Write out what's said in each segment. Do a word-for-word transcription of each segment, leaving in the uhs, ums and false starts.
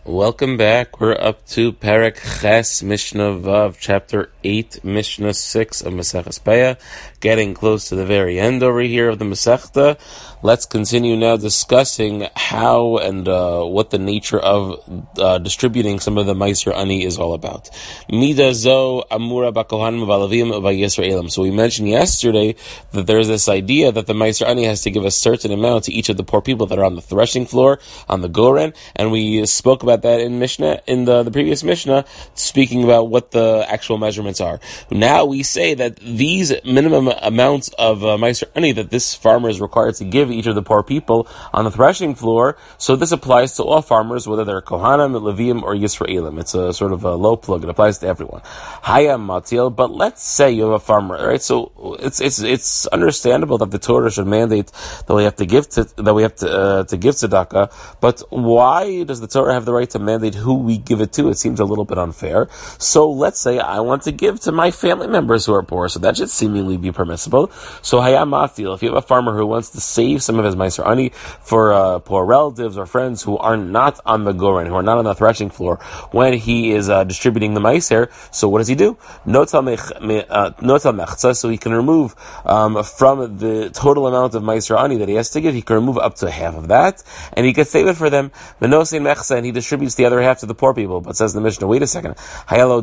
Welcome back. We're up to Perek Ches, Mishnah Vav, Chapter eight, Mishnah six of Maseches Peah. Getting close to the very end over here of the Masechta. Let's continue now discussing how and uh, what the nature of uh, distributing some of the Meiser Ani is all about. Mida zo amura bakohanim v'alavim v'yisraelim. So we mentioned yesterday that there's this idea that the Meiser Ani has to give a certain amount to each of the poor people that are on the threshing floor, on the goren, and we spoke about that in Mishnah, in the, the previous Mishnah, speaking about what the actual measurements are. Now we say that these minimum amounts of uh, Meiser Ani that this farmer is required to give each of the poor people on the threshing floor, so this applies to all farmers, whether they're Kohanim, Leviim, or Yisraelim. It's a sort of a low plug. It applies to everyone. Hayam Matil, but let's say you have a farmer, right? So it's it's it's understandable that the Torah should mandate that we have to give to that we have to uh, to give tzedakah, but why does the Torah have the right to mandate who we give it to? It seems a little bit unfair. So let's say I want to give to my family members who are poor, so that should seemingly be permissible. So Hayam Matil, if you have a farmer who wants to save some of his Meiser Ani for uh, poor relatives or friends who are not on the goren, who are not on the threshing floor, when he is uh, distributing the Meiser, so what does he do? Notal mechza, so he can remove um, from the total amount of Meiser Ani that he has to give, he can remove up to half of that, and he can save it for them. V'nosein mechza, and he distributes the other half to the poor people. But says the Mishnah, wait a second, hayalo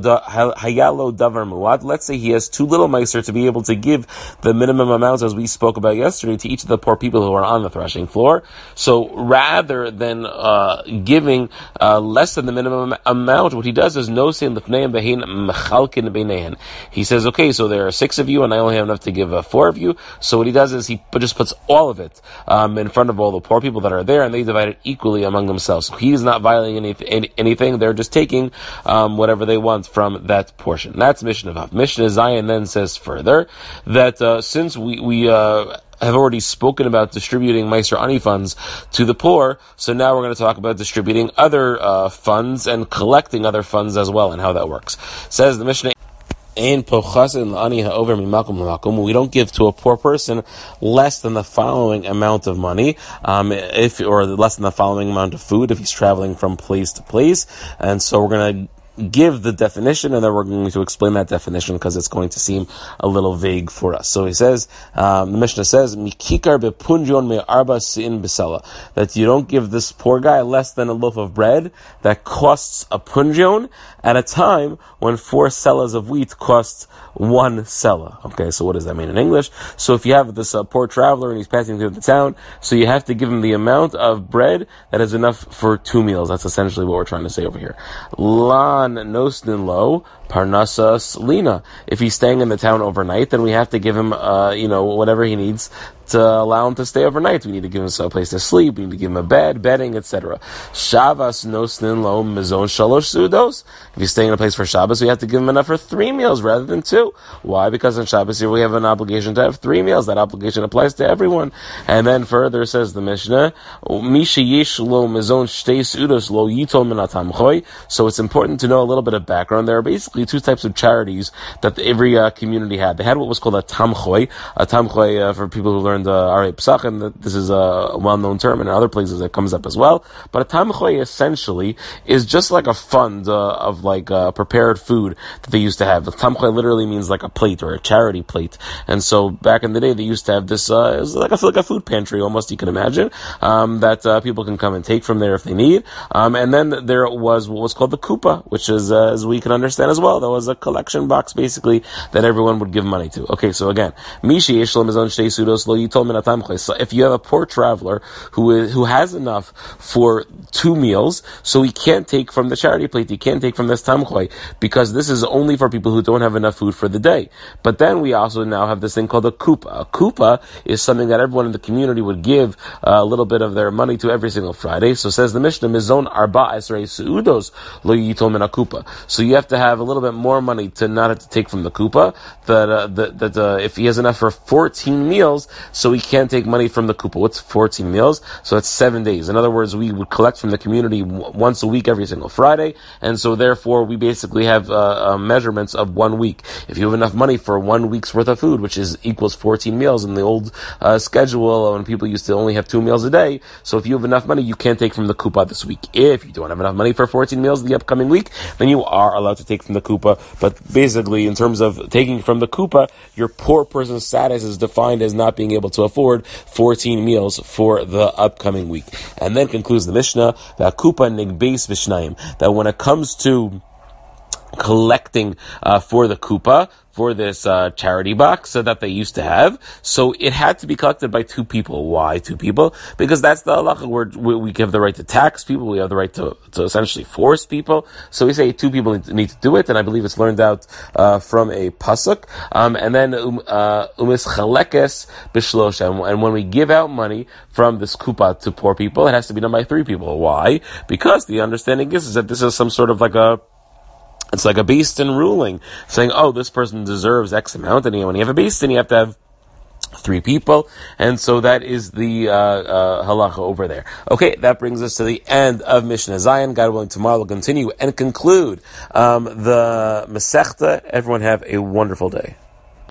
davar muad. Let's say he has too little Meiser to be able to give the minimum amounts, as we spoke about yesterday, to each of the poor people who are on the threshing floor. So rather than uh, giving uh, less than the minimum amount, what he does is nosein lifneim behin mechalkin beinehen. He says, okay, so there are six of you, and I only have enough to give uh, four of you. So what he does is he just puts all of it um, in front of all the poor people that are there, and they divide it equally among themselves. So he's not violating any, any, anything. They're just taking um, whatever they want from that portion. That's Mishnah Vav. Mishnah Zayin then says further that uh, since we we uh, have already spoken about distributing Meiser Ani funds to the poor, so now we're going to talk about distributing other uh, funds and collecting other funds as well, and how that works. Says the Mishnah, we don't give to a poor person less than the following amount of money, um, if or less than the following amount of food if he's traveling from place to place. And so we're going to give the definition, and then we're going to explain that definition because it's going to seem a little vague for us. So he says, um, the Mishnah says, "Mikikar bepunjon me'arba sin besela," that you don't give this poor guy less than a loaf of bread that costs a punjon at a time when four sellas of wheat costs one sella. Okay, so what does that mean in English? So if you have this uh, poor traveler and he's passing through the town, so you have to give him the amount of bread that is enough for two meals. That's essentially what we're trying to say over here. Lan nosnin lo parnasas lina. If he's staying in the town overnight, then we have to give him, uh, you know, whatever he needs to allow him to stay overnight. We need to give him a place to sleep. We need to give him a bed, bedding, et cetera. Shavas nosnin lo mezon shalosh sudos. If he's staying in a place for Shabbos, we have to give him enough for three meals rather than two. Why? Because on Shabbos here we have an obligation to have three meals. That obligation applies to everyone. And then further says the Mishnah, Misha yesh lo mezon shtei sudos lo yitol min hatam choy. So it's important to know a little bit of background. There are basically two types of charities that every uh, community had. They had what was called a tamchoy. A tamchoy, uh, for people who learned uh, Arei Pesach, and this is a well-known term, and in other places it comes up as well. But a tamchoy essentially is just like a fund uh, of like uh, prepared food that they used to have. The tamchoy literally means like a plate or a charity plate. And so back in the day, they used to have this, uh, it was like a, like a food pantry almost, you can imagine, um, that uh, people can come and take from there if they need. Um, and then there was what was called the kupa, which is, uh, as we can understand as well, that was a collection box basically that everyone would give money to. Okay, so again, Mishi Yeshlom is on Shtei Sudos Lo Yitol Min Hatam Choy. So if you have a poor traveler who is, who has enough for two meals, so he can't take from the charity plate, he can't take from this tamchoy, because this is only for people who don't have enough food for the day. But then we also now have this thing called a kupa. A kupa is something that everyone in the community would give uh, a little bit of their money to every single Friday. So says the Mishnah, Mizon Arba Esrei Seudos Lo Yitol Min HaKupa. So you have to have a little bit more money to not have to take from the kupa. That uh, that, that uh, if he has enough for fourteen meals, so we can't take money from the kupa. What's fourteen meals? So it's seven days. In other words, we would collect from the community w- once a week every single Friday, and so therefore we basically have uh, uh, measurements of one week. If you have enough money for one week's worth of food, which is equals fourteen meals in the old uh, schedule when people used to only have two meals a day, so if you have enough money, you can't take from the kupa this week. If you don't have enough money for fourteen meals the upcoming week, then you are allowed to take from the kupa. But basically, in terms of taking from the kupa, your poor person's status is defined as not being able to afford fourteen meals for the upcoming week. And then concludes the Mishnah that kupa nigbeis b'shnayim, that when it comes to collecting uh, for the kupa, for this uh, charity box so that they used to have, so it had to be collected by two people. Why two people? Because that's the halacha where we, we have the right to tax people, we have the right to, to essentially force people. So we say two people need to, need to do it, and I believe it's learned out uh, from a pasuk. Um, and then um, uh, umis chalekes b'shlosha, and when we give out money from this kupa to poor people, it has to be done by three people. Why? Because the understanding is, is that this is some sort of like a It's like a beast in ruling, saying, oh, this person deserves X amount, and when you have a beast, then you have to have three people, and so that is the uh, uh, halacha over there. Okay, that brings us to the end of Mishnah Zion. God willing, tomorrow we'll continue and conclude um, the Masechta. Everyone have a wonderful day.